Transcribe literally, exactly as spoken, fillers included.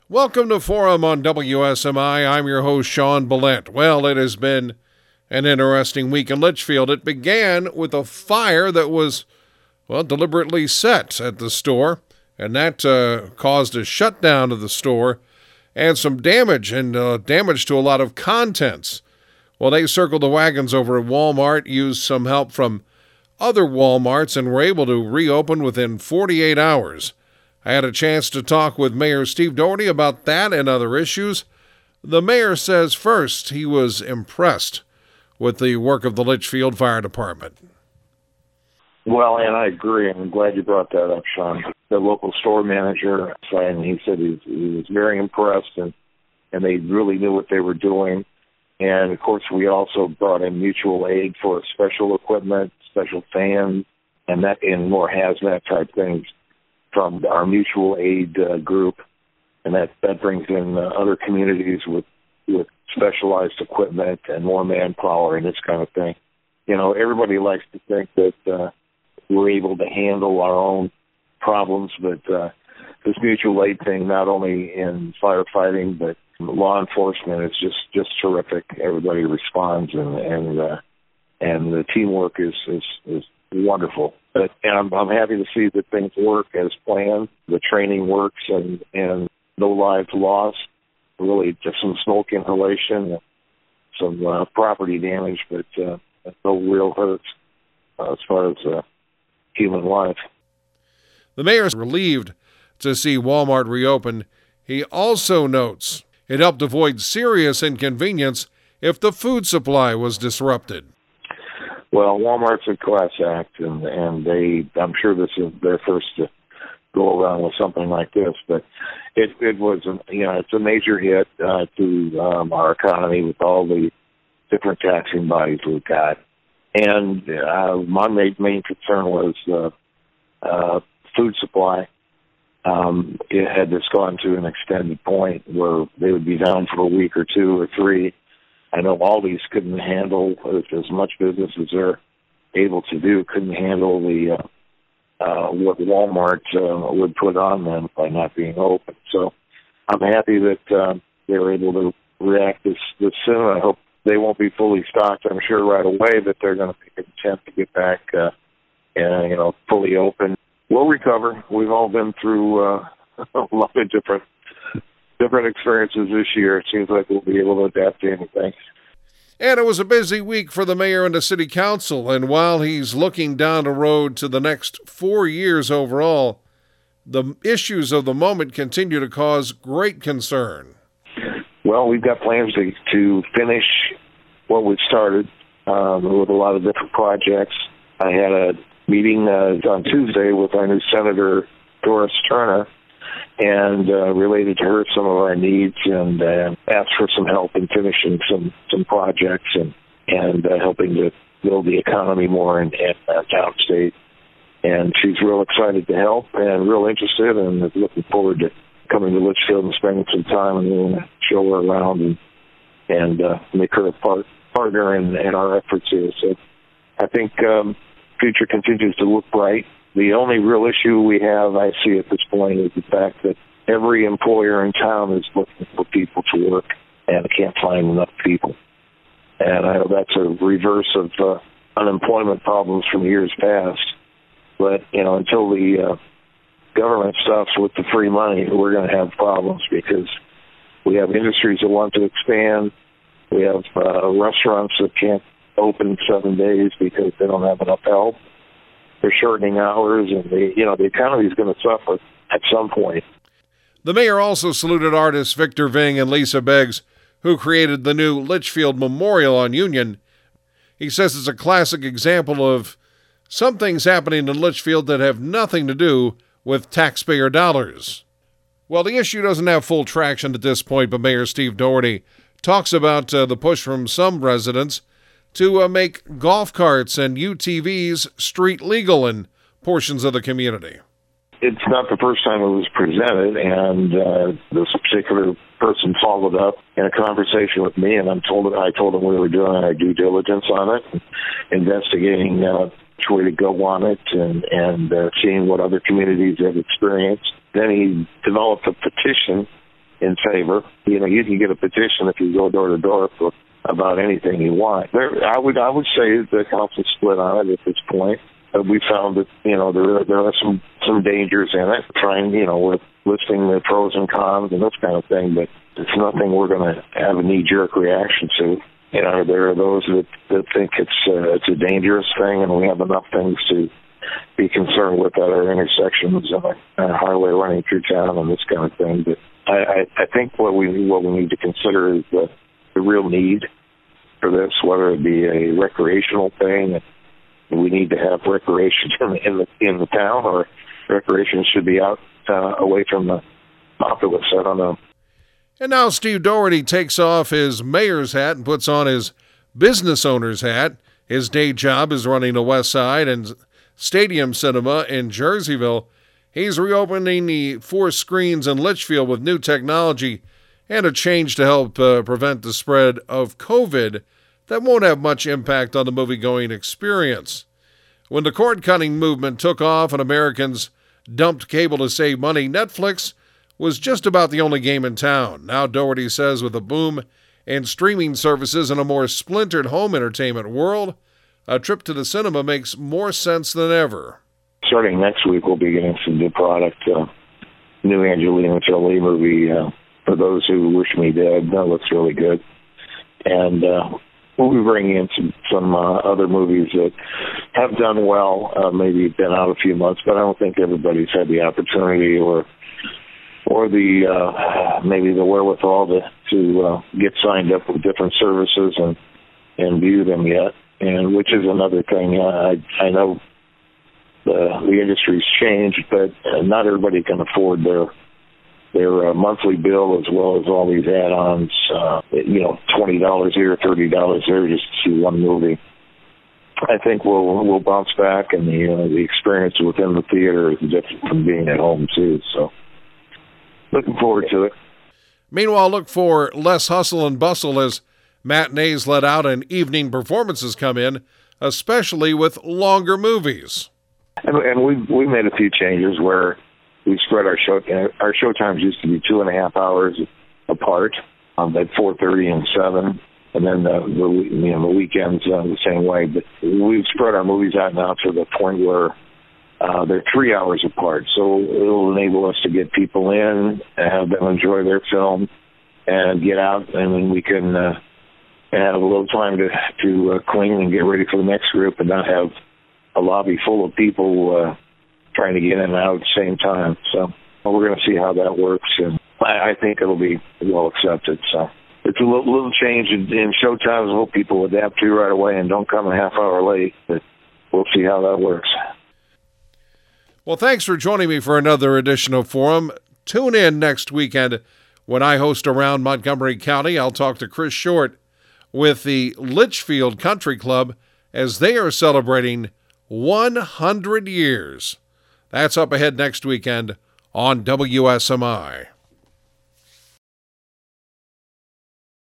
Welcome to Forum on W S M I. I'm your host, Sean Billette. Well, it has been an interesting week in Litchfield. It began with a fire that was, well, deliberately set at the store, and that uh, caused a shutdown of the store and some damage, and uh, damage to a lot of contents. Well, they circled the wagons over at Walmart, used some help from other Walmarts, and were able to reopen within forty-eight hours. I had a chance to talk with Mayor Steve Doherty about that and other issues. The mayor says first he was impressed with the work of the Litchfield Fire Department. Well, and I agree. I'm glad you brought that up, Sean. The local store manager, and he said he, he was very impressed, and, and they really knew what they were doing. And, of course, we also brought in mutual aid for special equipment, special fans, and that and more hazmat type things from our mutual aid uh, group, and that, that brings in uh, other communities with, with specialized equipment and more manpower and this kind of thing. You know, everybody likes to think that uh, we're able to handle our own problems, but uh, this mutual aid thing, not only in firefighting, but law enforcement, is just, just terrific. Everybody responds, and and, uh, and the teamwork is, is, is wonderful. But, and I'm, I'm happy to see that things work as planned. The training works, and, and no lives lost. Really, just some smoke inhalation, some uh, property damage, but uh, no real hurts uh, as far as uh, human life. The mayor is relieved to see Walmart reopen. He also notes it helped avoid serious inconvenience if the food supply was disrupted. Well, Walmart's a class act, and, and they, I'm sure this is their first to go around with something like this, but it, it was, you know, it's a major hit uh, to um, our economy with all the different taxing bodies we've got. And uh, my main, main concern was uh, uh, food supply. Um, it had just gone to an extended point where they would be down for a week or two or three. I know Aldi's couldn't handle as much business as they're able to do, couldn't handle the uh, uh, what Walmart uh, would put on them by not being open. So I'm happy that uh, they were able to react this, this soon. I hope they won't be fully stocked, I'm sure, right away, but they're going to make an attempt to get back, uh, and, you know, fully open. We'll recover. We've all been through uh, a lot of different different experiences this year. It seems like we'll be able to adapt to anything. And it was a busy week for the mayor and the city council, and while he's looking down the road to the next four years overall, the issues of the moment continue to cause great concern. Well, we've got plans to, to finish what we've started um, with a lot of different projects. I had a meeting uh, on Tuesday with our new Senator Doris Turner, and uh, related to her some of our needs, and uh, asked for some help in finishing some, some projects and, and uh, helping to build the economy more in, in uh, downstate. And she's real excited to help and real interested, and is looking forward to coming to Litchfield and spending some time and we'll show her around and, and uh, make her a part, partner in, in our efforts here. So I think um, future continues to look bright. The only real issue we have, I see at this point, is the fact that every employer in town is looking for people to work, and can't find enough people. And I know that's a reverse of uh, unemployment problems from years past. But, you know, until the uh, government stops with the free money, we're going to have problems, because we have industries that want to expand. We have uh, restaurants that can't open seven days because they don't have enough help. They're shortening hours, and the you know the economy is going to suffer at some point. The mayor also saluted artists Victor Ving and Lisa Beggs, who created the new Litchfield Memorial on Union. He says it's a classic example of some things happening in Litchfield that have nothing to do with taxpayer dollars. Well, the issue doesn't have full traction at this point, but Mayor Steve Doherty talks about uh, the push from some residents to uh, make golf carts and U T Vs street legal in portions of the community. It's not the first time it was presented, and uh, this particular person followed up in a conversation with me, and I'm told I told him we were doing our due diligence on it, investigating uh, which way to go on it, and, and uh, seeing what other communities have experienced. Then he developed a petition in favor. You know, you can get a petition if you go door to door for about anything you want. There, I would I would say the council split on it at this point. Uh, we found that, you know, there there are some some dangers in it. Trying, you know, with listing the pros and cons and this kind of thing, but it's nothing we're going to have a knee jerk reaction to. You know, there are those that, that think it's uh, it's a dangerous thing, and we have enough things to be concerned with at our intersections and a highway running through town and this kind of thing. But I, I, I think what we what we need to consider is the, the real need for this, whether it be a recreational thing. We need to have recreation in the in the town, or recreation should be out uh, away from the populace. I don't know. And now Steve Doherty takes off his mayor's hat and puts on his business owner's hat. His day job is running the West Side and Stadium Cinema in Jerseyville. He's reopening the four screens in Litchfield with new technology and a change to help uh, prevent the spread of COVID that won't have much impact on the movie-going experience. When the cord-cutting movement took off and Americans dumped cable to save money, Netflix was just about the only game in town. Now Doherty says with a boom in streaming services and a more splintered home entertainment world, a trip to the cinema makes more sense than ever. Starting next week, we'll be getting some new product. Uh, new Angelina Jolie movie, uh, For Those Who Wish Me Dead. That looks really good. And uh, we'll be bringing in some, some uh, other movies that have done well, uh, maybe been out a few months, but I don't think everybody's had the opportunity or or the uh, maybe the wherewithal to, to uh, get signed up with different services and, and view them yet. And which is another thing. I I know the the industry's changed, but uh, not everybody can afford their their uh, monthly bill as well as all these add-ons. Uh, you know, twenty dollars here, thirty dollars there, just to see one movie. I think we'll we'll bounce back, and the uh, the experience within the theater is different from being at home too. So, looking forward to it. Meanwhile, look for less hustle and bustle as matinees let out and evening performances come in, especially with longer movies. And, and we we made a few changes where we spread our show. Our show times used to be two and a half hours apart, um, at four thirty and seven, and then the, the you know the weekends uh, the same way. But we've spread our movies out now to the point where uh, they're three hours apart. So it'll enable us to get people in, have them enjoy their film, and get out, and then we can. Uh, And have a little time to to uh, clean and get ready for the next group, and not have a lobby full of people uh, trying to get in and out at the same time. So well, we're going to see how that works, and I, I think it'll be well accepted. So it's a little, little change in, in show times. I hope people adapt to right away and don't come a half hour late. But we'll see how that works. Well, thanks for joining me for another edition of Forum. Tune in next weekend when I host Around Montgomery County. I'll talk to Chris Short with the Litchfield Country Club as they are celebrating one hundred years. That's up ahead next weekend on W S M I.